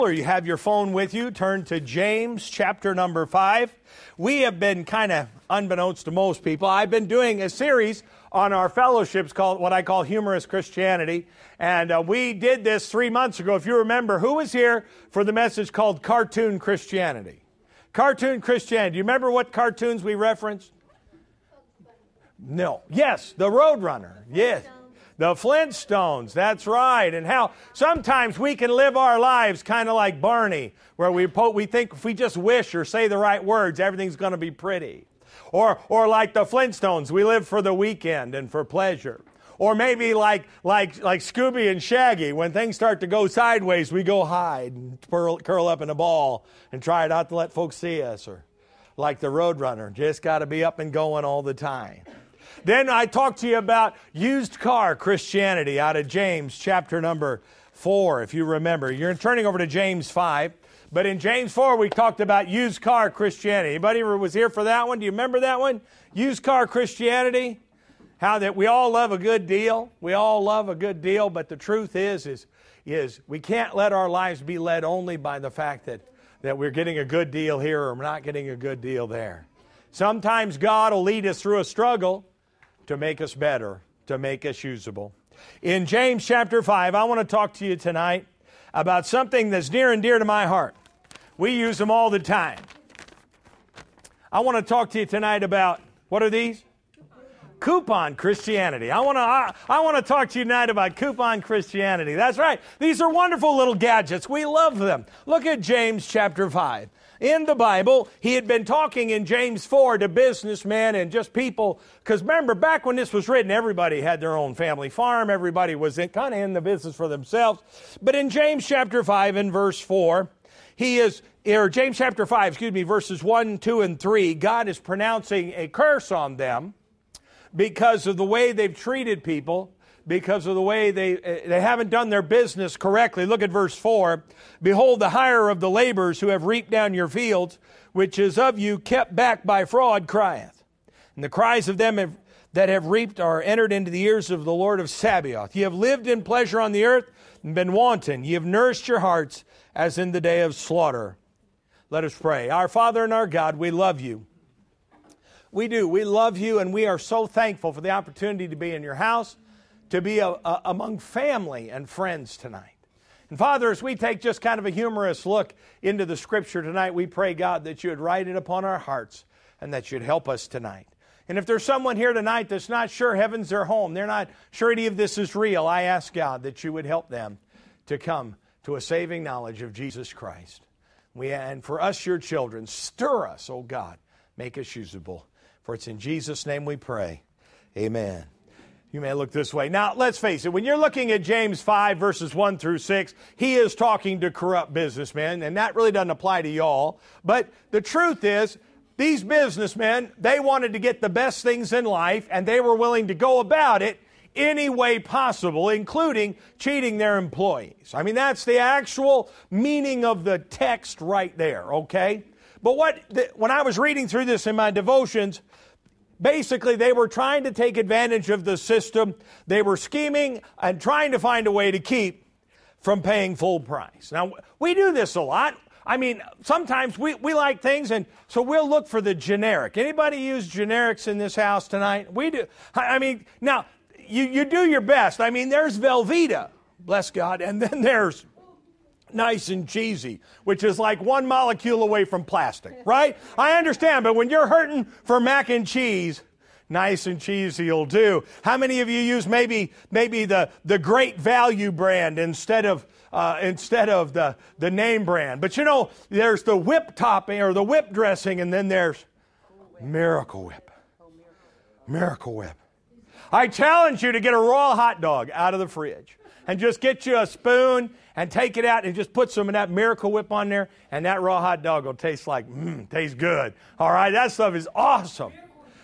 Or you have your phone with you, turn to James chapter number 5. We have been kind of, unbeknownst to most people, I've been doing a series on our fellowships called what I call Humorous Christianity. And we did this 3 months ago. If you remember, who was here for the message called Cartoon Christianity? Cartoon Christianity. Do you remember what cartoons we referenced? No. Yes, the Roadrunner. Yes. The Flintstones, that's right. And how sometimes we can live our lives kind of like Barney, where we think if we just wish or say the right words, everything's going to be pretty. Or like the Flintstones, we live for the weekend and for pleasure. Or maybe like Scooby and Shaggy, when things start to go sideways, we go hide and curl up in a ball and try not to let folks see us. Or like the Roadrunner, just got to be up and going all the time. Then I talked to you about used car Christianity out of James chapter number 4, if you remember. You're turning over to James 5. But in James 4, we talked about used car Christianity. Anybody was here for that one? Do you remember that one? Used car Christianity? How that we all love a good deal. We all love a good deal. But the truth is we can't let our lives be led only by the fact that we're getting a good deal here or we're not getting a good deal there. Sometimes God will lead us through a struggle to make us better, to make us usable. In James chapter 5, I want to talk to you tonight about something that's near and dear to my heart. We use them all the time. I want to talk to you tonight about, what are these? Coupon Christianity. I want to talk to you tonight about coupon Christianity. That's right. These are wonderful little gadgets. We love them. Look at James chapter 5. In the Bible, he had been talking in James 4 to businessmen and just people, because remember, back when this was written, everybody had their own family farm. Everybody was kind of in the business for themselves. But in James chapter 5 and verse 4, James chapter 5, verses 1, 2, and 3, God is pronouncing a curse on them because of the way they've treated people, because of the way they haven't done their business correctly. Look at verse 4. Behold, the hire of the laborers who have reaped down your fields, which is of you kept back by fraud, crieth. And the cries of them that have reaped are entered into the ears of the Lord of Sabaoth. Ye have lived in pleasure on the earth and been wanton. Ye have nourished your hearts as in the day of slaughter. Let us pray. Our Father and our God, we love you. We do. We love you, and we are so thankful for the opportunity to be in your house, to be among family and friends tonight. And Father, as we take just kind of a humorous look into the Scripture tonight, we pray, God, that you would write it upon our hearts and that you'd help us tonight. And if there's someone here tonight that's not sure heaven's their home, they're not sure any of this is real, I ask, God, that you would help them to come to a saving knowledge of Jesus Christ. And for us, your children, stir us, oh God, make us usable. For it's in Jesus' name we pray. Amen. You may look this way. Now, let's face it. When you're looking at James 5, verses 1 through 6, he is talking to corrupt businessmen, and that really doesn't apply to y'all. But the truth is, these businessmen, they wanted to get the best things in life, and they were willing to go about it any way possible, including cheating their employees. I mean, that's the actual meaning of the text right there, okay? But when I was reading through this in my devotions, basically, they were trying to take advantage of the system. They were scheming and trying to find a way to keep from paying full price. Now, we do this a lot. I mean, sometimes we like things, and so we'll look for the generic. Anybody use generics in this house tonight? We do. I mean, now, you do your best. I mean, there's Velveeta, bless God, and then there's Nice and Cheesy, which is like one molecule away from plastic, right? I understand, but when you're hurting for mac and cheese, Nice and Cheesy will do. How many of you use maybe the Great Value brand instead of the name brand? But you know, there's the whip topping or the whip dressing, and then there's Miracle Whip. Miracle Whip. I challenge you to get a raw hot dog out of the fridge and just get you a spoon and take it out and just put some of that Miracle Whip on there, and that raw hot dog will taste tastes good. All right, that stuff is awesome.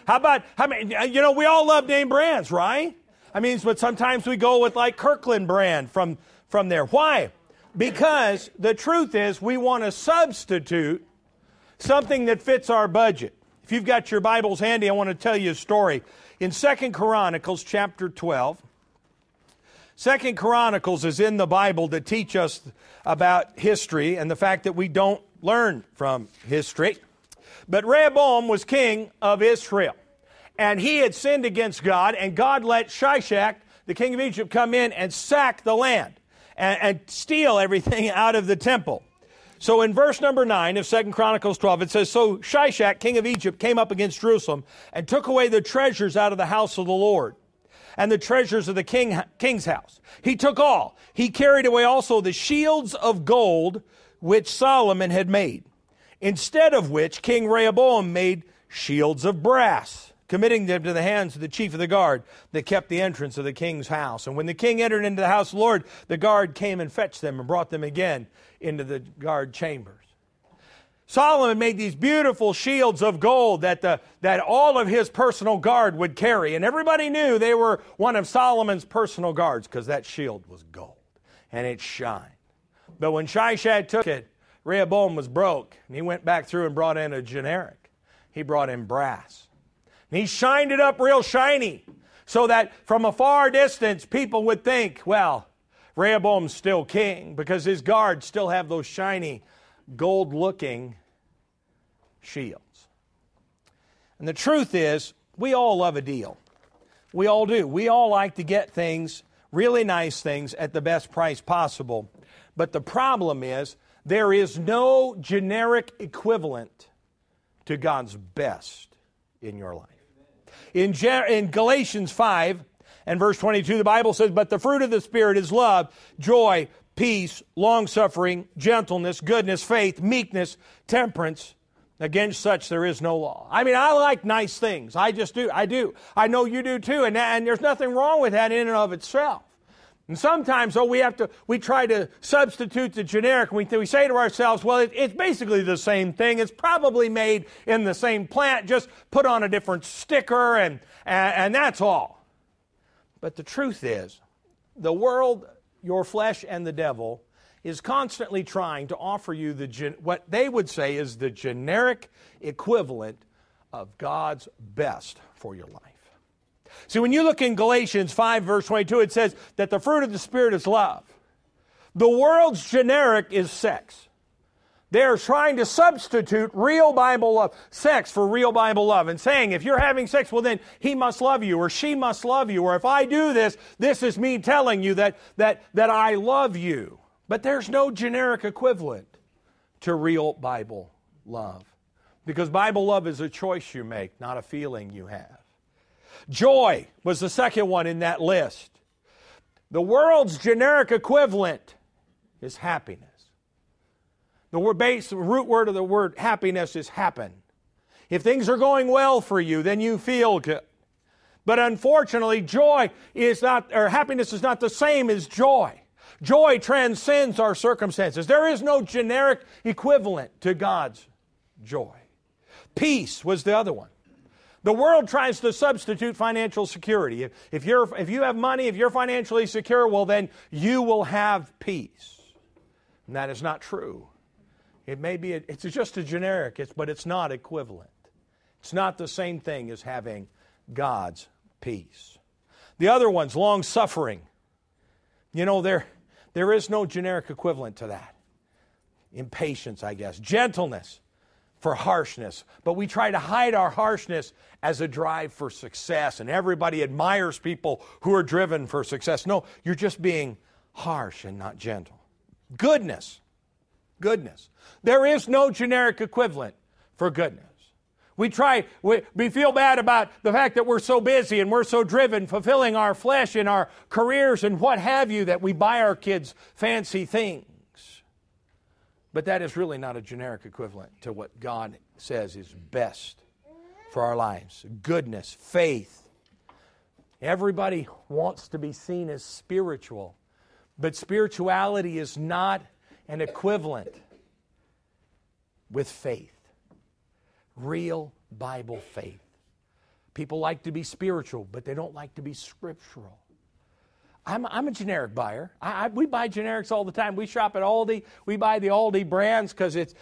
You know, we all love name brands, right? I mean, but sometimes we go with like Kirkland brand from there. Why? Because the truth is we want to substitute something that fits our budget. If you've got your Bibles handy, I want to tell you a story. In 2 Chronicles chapter 12, Second Chronicles is in the Bible to teach us about history and the fact that we don't learn from history. But Rehoboam was king of Israel, and he had sinned against God, and God let Shishak, the king of Egypt, come in and sack the land and steal everything out of the temple. So in verse number 9 of 2 Chronicles 12, it says, "So Shishak, king of Egypt, came up against Jerusalem and took away the treasures out of the house of the Lord and the treasures of the king's house. He took all. He carried away also the shields of gold which Solomon had made, instead of which King Rehoboam made shields of brass, committing them to the hands of the chief of the guard that kept the entrance of the king's house. And when the king entered into the house of the Lord, the guard came and fetched them and brought them again into the guard chambers." Solomon made these beautiful shields of gold that all of his personal guard would carry. And everybody knew they were one of Solomon's personal guards because that shield was gold and it shined. But when Shishak took it, Rehoboam was broke, and he went back through and brought in a generic. He brought in brass. And he shined it up real shiny so that from a far distance people would think, well, Rehoboam's still king because his guards still have those shiny gold-looking shields. And the truth is, we all love a deal. We all do. We all like to get things, really nice things, at the best price possible. But the problem is, there is no generic equivalent to God's best in your life. In Galatians 5 and verse 22, the Bible says, "But the fruit of the Spirit is love, joy, peace, long-suffering, gentleness, goodness, faith, meekness, temperance. Against such there is no law." I mean, I like nice things. I just do. I do. I know you do too. And there's nothing wrong with that in and of itself. And sometimes, we try to substitute the generic. We say to ourselves, well, it's basically the same thing. It's probably made in the same plant, just put on a different sticker, and that's all. But the truth is, the world, your flesh, and the devil is constantly trying to offer you what they would say is the generic equivalent of God's best for your life. See, when you look in Galatians 5, verse 22, it says that the fruit of the Spirit is love. The world's generic is sex. They're trying to substitute real Bible love, sex for real Bible love, and saying if you're having sex, well then he must love you or she must love you, or if I do this, this is me telling you that I love you. But there's no generic equivalent to real Bible love, because Bible love is a choice you make, not a feeling you have. Joy was the second one in that list. The world's generic equivalent is happiness. The root word of the word happiness is happen. If things are going well for you, then you feel good. But unfortunately, happiness is not the same as joy. Joy transcends our circumstances. There is no generic equivalent to God's joy. Peace was the other one. The world tries to substitute financial security. If you have money, if you're financially secure, well then you will have peace. And that is not true. It may be, it's just a generic, but it's not equivalent. It's not the same thing as having God's peace. The other one's long-suffering. You know, there is no generic equivalent to that. Impatience, I guess. Gentleness for harshness. But we try to hide our harshness as a drive for success, and everybody admires people who are driven for success. No, you're just being harsh and not gentle. Goodness. There is no generic equivalent for goodness. We feel bad about the fact that we're so busy and we're so driven, fulfilling our flesh in our careers and what have you, that we buy our kids fancy things. But that is really not a generic equivalent to what God says is best for our lives. Goodness, faith. Everybody wants to be seen as spiritual, but spirituality is not an equivalent with faith. Real Bible faith. People like to be spiritual, but they don't like to be scriptural. I'm a generic buyer. We buy generics all the time. We shop at Aldi. We buy the Aldi brands because it's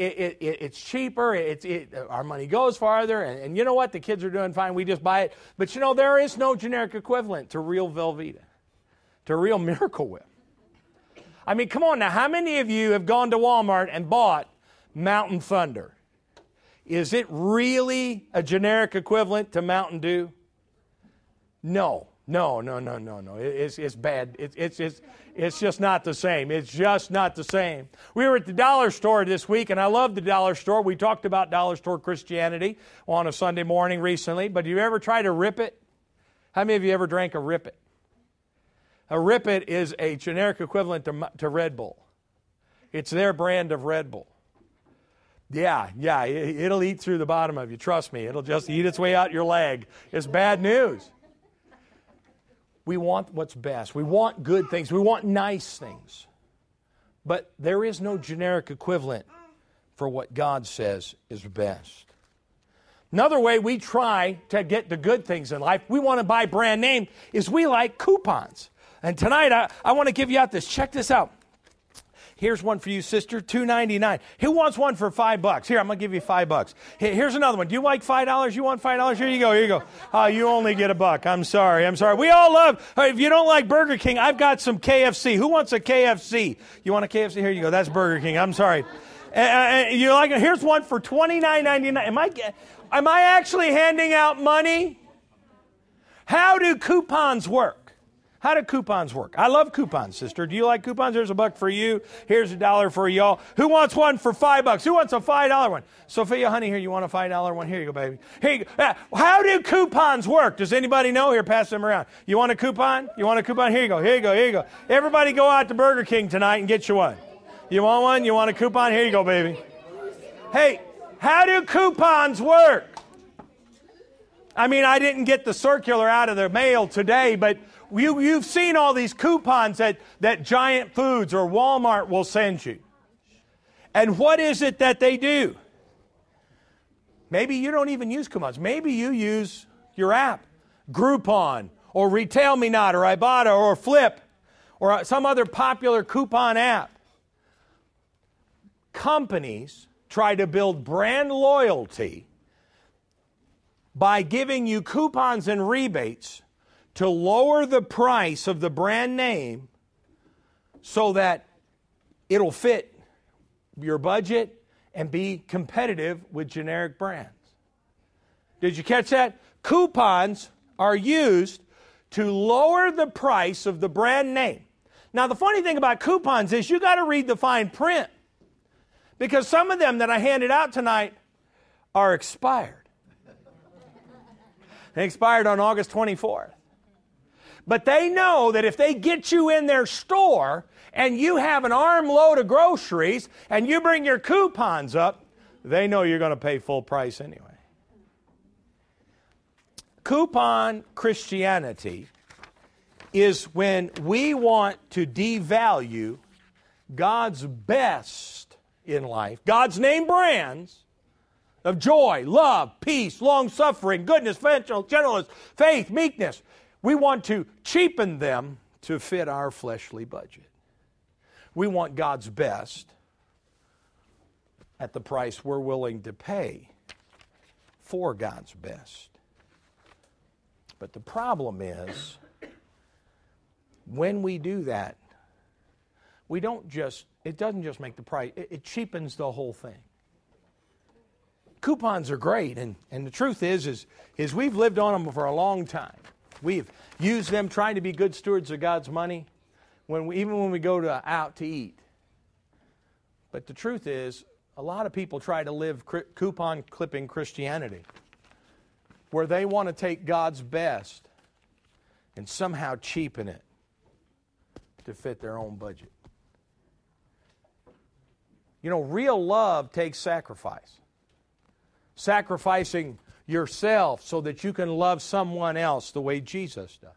cheaper. Our money goes farther. And you know what? The kids are doing fine. We just buy it. But you know, there is no generic equivalent to real Velveeta, to a real Miracle Whip. I mean, come on now. How many of you have gone to Walmart and bought Mountain Thunder? Is it really a generic equivalent to Mountain Dew? No. It's bad. It's just not the same. It's just not the same. We were at the dollar store this week, and I love the dollar store. We talked about dollar store Christianity on a Sunday morning recently, but do you ever try to Rip It? How many of you ever drank a Rip It? A Rip It is a generic equivalent to Red Bull. It's their brand of Red Bull. Yeah, it'll eat through the bottom of you. Trust me, it'll just eat its way out your leg. It's bad news. We want what's best. We want good things. We want nice things. But there is no generic equivalent for what God says is best. Another way we try to get the good things in life, we want to buy brand name, is we like coupons. And tonight, I want to give you out this. Check this out. Here's one for you, sister, $2.99. Who wants one for $5? Here, I'm going to give you $5. Here's another one. Do you like $5? You want $5? Here you go. Oh, you only get $1. I'm sorry. We all love, if you don't like Burger King, I've got some KFC. Who wants a KFC? You want a KFC? Here you go. That's Burger King. I'm sorry. You like it? Here's one for $29.99. Am I actually handing out money? How do coupons work? How do coupons work? I love coupons, sister. Do you like coupons? There's $1 for you. Here's $1 for y'all. Who wants one for $5? Who wants a $5 one? Sophia, honey, here, you want a $5 one? Here you go, baby. Here you go. How do coupons work? Does anybody know? Here, pass them around. You want a coupon? You want a coupon? Here you go. Here you go. Here you go. Everybody go out to Burger King tonight and get you one. You want one? You want a coupon? Here you go, baby. Hey, how do coupons work? I mean, I didn't get the circular out of the mail today, but you've seen all these coupons that Giant Foods or Walmart will send you. And what is it that they do? Maybe you don't even use coupons. Maybe you use your app, Groupon, or Retail Me Not, or Ibotta, or Flip, or some other popular coupon app. Companies try to build brand loyalty by giving you coupons and rebates to lower the price of the brand name so that it'll fit your budget and be competitive with generic brands. Did you catch that? Coupons are used to lower the price of the brand name. Now, the funny thing about coupons is you got to read the fine print, because some of them that I handed out tonight are expired. They expired on August 24th. But they know that if they get you in their store and you have an armload of groceries and you bring your coupons up, they know you're going to pay full price anyway. Coupon Christianity is when we want to devalue God's best in life, God's name brands of joy, love, peace, long-suffering, goodness, gentleness, faith, meekness. We want to cheapen them to fit our fleshly budget. We want God's best at the price we're willing to pay for God's best. But the problem is, when we do that, it doesn't just make the price, it cheapens the whole thing. Coupons are great, and the truth is we've lived on them for a long time. We've used them trying to be good stewards of God's money, even when we go out to eat. But the truth is, a lot of people try to live coupon clipping Christianity, where they want to take God's best and somehow cheapen it to fit their own budget. You know, real love takes sacrifice. Sacrificing yourself so that you can love someone else the way Jesus does.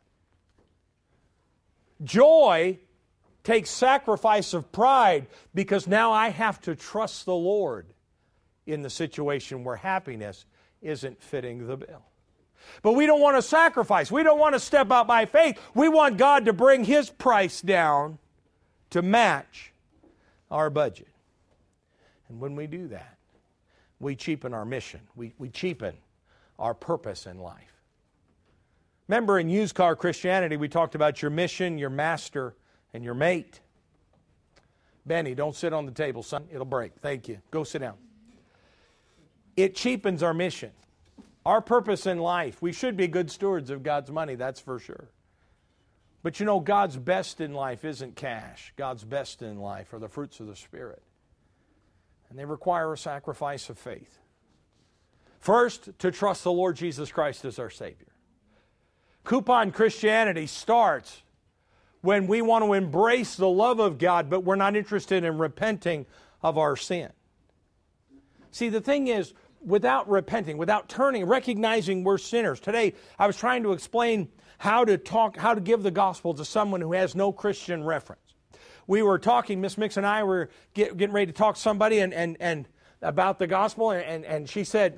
Joy takes sacrifice of pride, because now I have to trust the Lord in the situation where happiness isn't fitting the bill. But we don't want to sacrifice. We don't want to step out by faith. We want God to bring His price down to match our budget. And when we do that, we cheapen our mission. We cheapen our purpose in life. Remember in used car Christianity, we talked about your mission, your master, and your mate. Benny, don't sit on the table, son. It'll break. Thank you. Go sit down. It cheapens our mission. Our purpose in life. We should be good stewards of God's money, that's for sure. But you know, God's best in life isn't cash. God's best in life are the fruits of the Spirit. And they require a sacrifice of faith. First, to trust the Lord Jesus Christ as our Savior. Coupon Christianity starts when we want to embrace the love of God, but we're not interested in repenting of our sin. See, the thing is, without repenting, without turning, recognizing we're sinners. Today, I was trying to explain how to give the gospel to someone who has no Christian reference. We were talking, Miss Mix and I were getting ready to talk to somebody and about the gospel, and she said,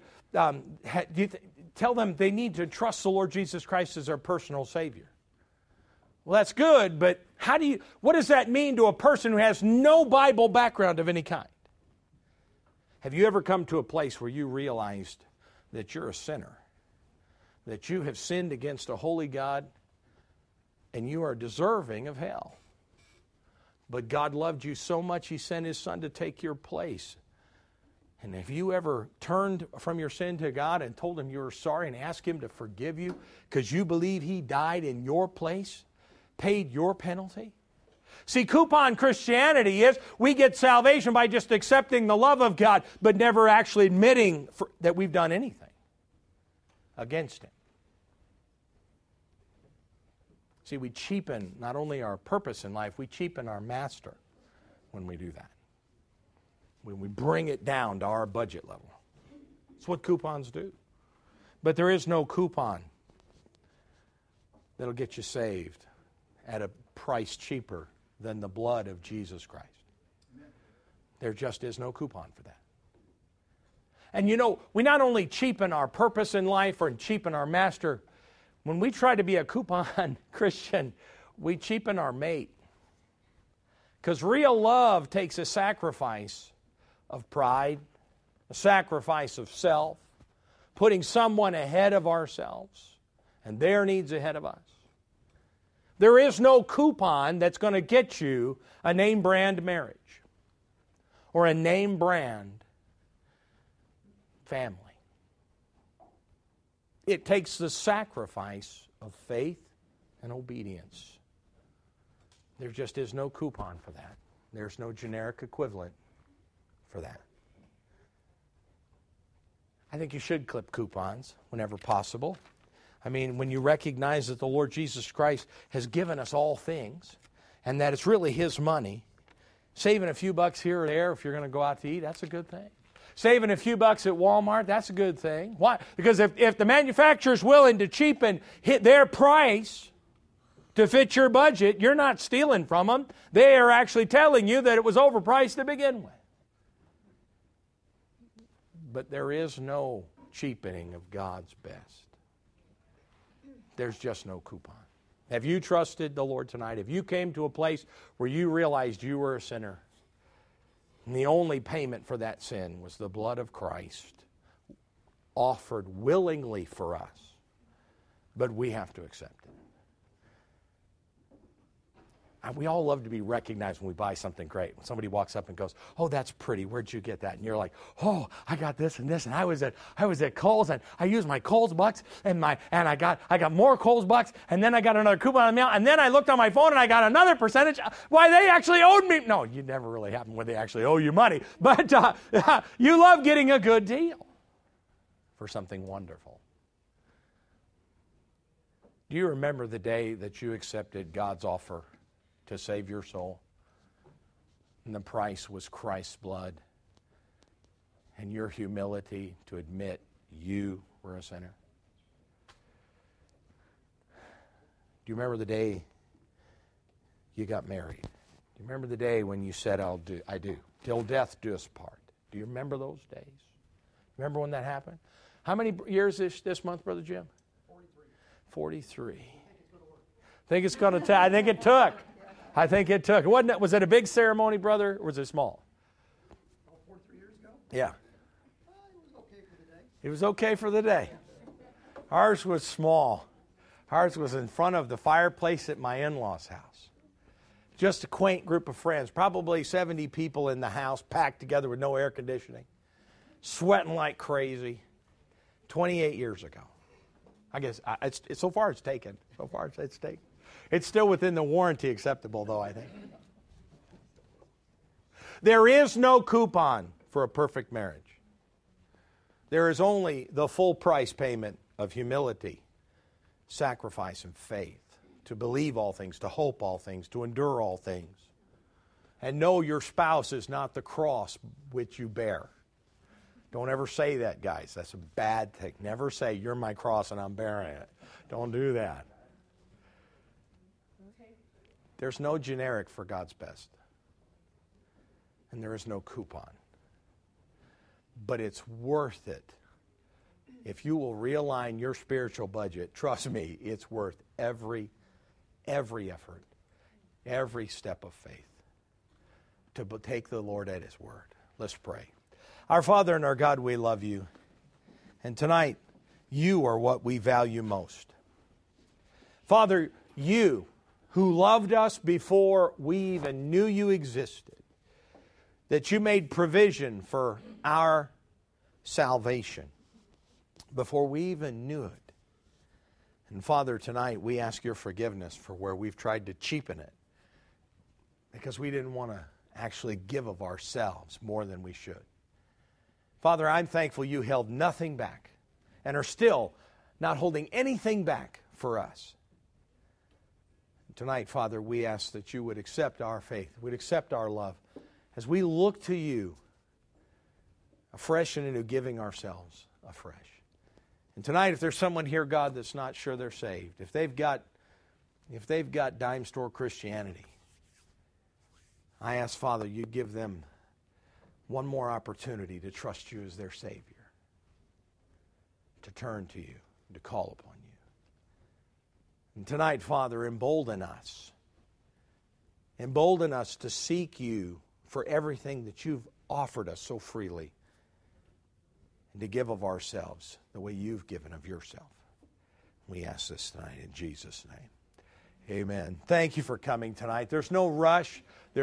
tell them they need to trust the Lord Jesus Christ as their personal Savior. Well, that's good, but what does that mean to a person who has no Bible background of any kind? Have you ever come to a place where you realized that you're a sinner, that you have sinned against a holy God, and you are deserving of hell? But God loved you so much, He sent His Son to take your place. And have you ever turned from your sin to God and told Him you were sorry and asked Him to forgive you because you believe He died in your place, paid your penalty? See, coupon Christianity is we get salvation by just accepting the love of God, but never actually admitting that we've done anything against Him. See, we cheapen not only our purpose in life, we cheapen our master when we do that. When we bring it down to our budget level. That's what coupons do. But there is no coupon that'll get you saved at a price cheaper than the blood of Jesus Christ. There just is no coupon for that. And you know, we not only cheapen our purpose in life or cheapen our master, when we try to be a coupon Christian, we cheapen our mate. Because real love takes a sacrifice of pride, a sacrifice of self, putting someone ahead of ourselves and their needs ahead of us. There is no coupon that's going to get you a name brand marriage or a name brand family. It takes the sacrifice of faith and obedience. There just is no coupon for that. There's no generic equivalent for that. I think you should clip coupons whenever possible. I mean, when you recognize that the Lord Jesus Christ has given us all things and that it's really His money, saving a few bucks here or there if you're going to go out to eat, that's a good thing. Saving a few bucks at Walmart, that's a good thing. Why? Because if the manufacturer's willing to cheapen hit their price to fit your budget, you're not stealing from them. They are actually telling you that it was overpriced to begin with. But there is no cheapening of God's best. There's just no coupon. Have you trusted the Lord tonight? Have you came to a place where you realized you were a sinner? And the only payment for that sin was the blood of Christ offered willingly for us. But we have to accept it. We all love to be recognized when we buy something great. When somebody walks up and goes, "Oh, that's pretty. Where'd you get that?" And you're like, "Oh, I got this and this, and I was at Kohl's, and I used my Kohl's bucks, and I got more Kohl's bucks, and then I got another coupon on the mail, and then I looked on my phone and I got another percentage. Why, they actually owed me." No, you never really happen where they actually owe you money, but you love getting a good deal for something wonderful. Do you remember the day that you accepted God's offer to save your soul? And the price was Christ's blood and your humility to admit you were a sinner. Do you remember the day you got married? Do you remember the day when you said, I do, till death do us part? Do you remember those days? Remember when that happened? How many years this month, Brother Jim? 43. Think it's going to take? I think it took. Was it a big ceremony, brother, or was it small? 43 years ago? Yeah. It was okay for the day. It was okay for the day. Ours was small. Ours was in front of the fireplace at my in-laws' house. Just a quaint group of friends, probably 70 people in the house, packed together with no air conditioning, sweating like crazy, 28 years ago. I guess so far it's taken. So far it's taken. It's still within the warranty acceptable, though, I think. There is no coupon for a perfect marriage. There is only the full price payment of humility, sacrifice, and faith. To believe all things, to hope all things, to endure all things. And know your spouse is not the cross which you bear. Don't ever say that, guys. That's a bad thing. Never say, you're my cross and I'm bearing it. Don't do that. There's no generic for God's best. And there is no coupon. But it's worth it. If you will realign your spiritual budget, trust me, it's worth every effort, every step of faith to take the Lord at His word. Let's pray. Our Father and our God, we love you. And tonight, you are what we value most. Father, you who loved us before we even knew you existed, that you made provision for our salvation before we even knew it. And Father, tonight we ask your forgiveness for where we've tried to cheapen it because we didn't want to actually give of ourselves more than we should. Father, I'm thankful you held nothing back and are still not holding anything back for us. Tonight, Father, we ask that you would accept our faith, would accept our love as we look to you afresh and anew, giving ourselves afresh. And tonight, if there's someone here, God, that's not sure they're saved, if they've got dime store Christianity, I ask, Father, you give them one more opportunity to trust you as their Savior, to turn to you, to call upon you. And tonight, Father, embolden us. Embolden us to seek you for everything that you've offered us so freely, and to give of ourselves the way you've given of yourself. We ask this tonight in Jesus' name. Amen. Thank you for coming tonight. There's no rush.